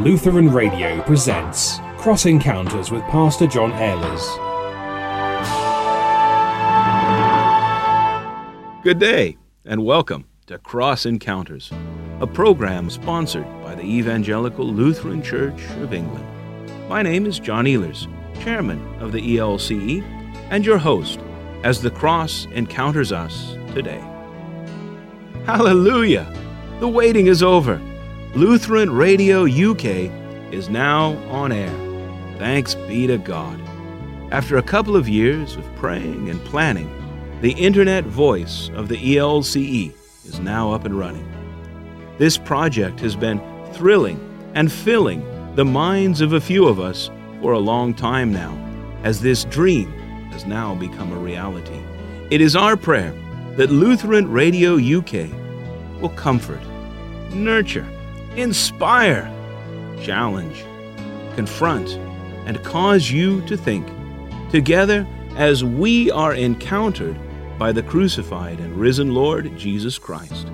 Lutheran Radio presents Cross Encounters with Pastor John Ehlers. Good day, and welcome to Cross Encounters, a program sponsored by the Evangelical Lutheran Church of England. My name is John Ehlers, Chairman of the ELCE, and your host as the Cross encounters us today. Hallelujah! The waiting is over. Lutheran Radio UK is now on air. Thanks be to God. After a couple of years of praying and planning, the internet voice of the ELCE is now up and running. This project has been thrilling and filling the minds of a few of us for a long time now, as this dream has now become a reality. It is our prayer that Lutheran Radio UK will comfort, nurture, inspire, challenge, confront, and cause you to think, together as we are encountered by the crucified and risen Lord Jesus Christ.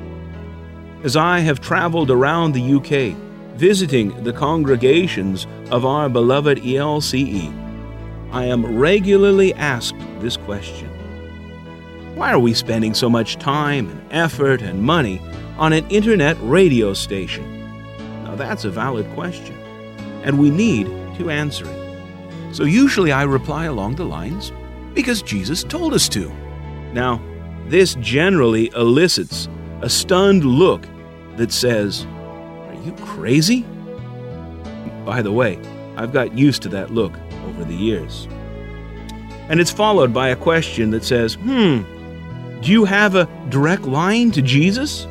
As I have traveled around the UK, visiting the congregations of our beloved ELCE, I am regularly asked this question: why are we spending so much time and effort and money on an internet radio station? Now that's a valid question, and we need to answer it. So usually I reply along the lines, because Jesus told us to. Now, this generally elicits a stunned look that says, "Are you crazy?" By the way, I've got used to that look over the years. And it's followed by a question that says, do you have a direct line to Jesus?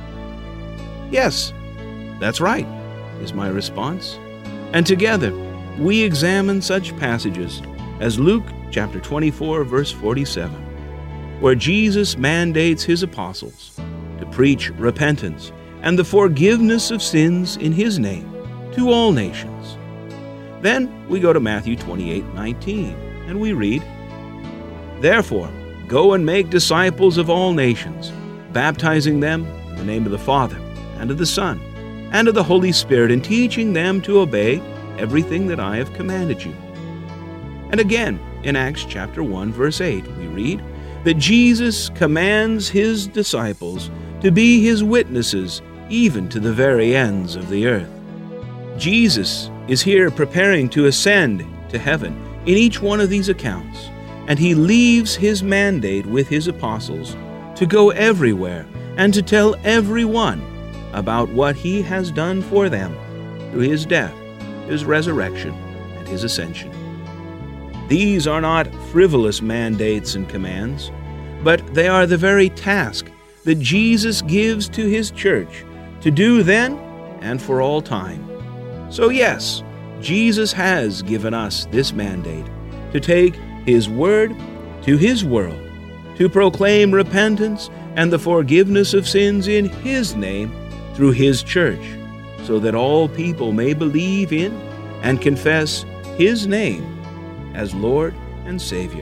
Yes, that's right, is my response. And together, we examine such passages as Luke chapter 24, verse 47, where Jesus mandates his apostles to preach repentance and the forgiveness of sins in his name to all nations. Then we go to Matthew 28:19, and we read, "Therefore, go and make disciples of all nations, baptizing them in the name of the Father, and of the Son, and of the Holy Spirit, and teaching them to obey everything that I have commanded you." And again, in Acts chapter 1, verse 8, we read that Jesus commands his disciples to be his witnesses even to the very ends of the earth. Jesus is here preparing to ascend to heaven in each one of these accounts, and he leaves his mandate with his apostles to go everywhere and to tell everyone about what he has done for them through his death, his resurrection, and his ascension. These are not frivolous mandates and commands, but they are the very task that Jesus gives to his church to do then and for all time. So yes, Jesus has given us this mandate to take his word to his world, to proclaim repentance and the forgiveness of sins in his name through his church, so that all people may believe in and confess his name as Lord and Savior.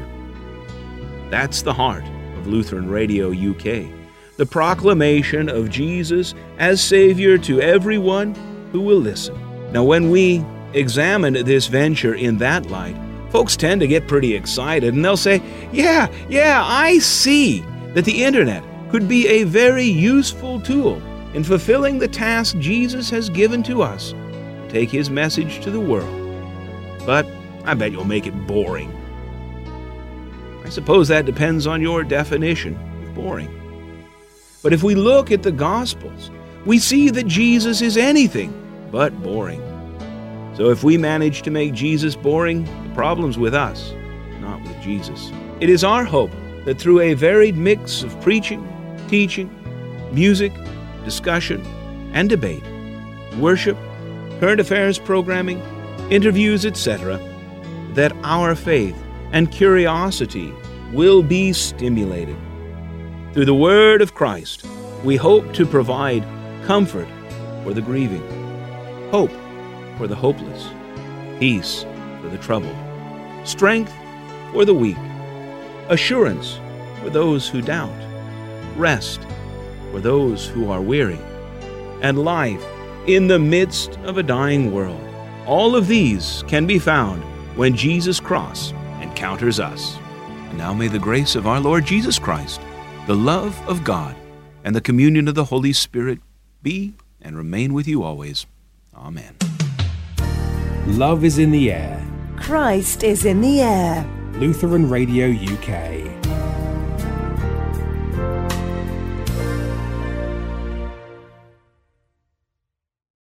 That's the heart of Lutheran Radio UK, the proclamation of Jesus as Savior to everyone who will listen. Now, when we examine this venture in that light, folks tend to get pretty excited, and they'll say, yeah, I see that the internet could be a very useful tool in fulfilling the task Jesus has given to us to take his message to the world. But I bet you'll make it boring. I suppose that depends on your definition of boring. But if we look at the Gospels, we see that Jesus is anything but boring. So if we manage to make Jesus boring, the problem's with us, not with Jesus. It is our hope that through a varied mix of preaching, teaching, music, discussion, and debate, worship, current affairs programming, interviews, etc., that our faith and curiosity will be stimulated. Through the word of Christ, we hope to provide comfort for the grieving, hope for the hopeless, peace for the troubled, strength for the weak, assurance for those who doubt, rest for those who are weary, and life in the midst of a dying world. All of these can be found when Jesus' cross encounters us. And now may the grace of our Lord Jesus Christ, the love of God, and the communion of the Holy Spirit be and remain with you always. Amen. Love is in the air. Christ is in the air. Lutheran Radio UK.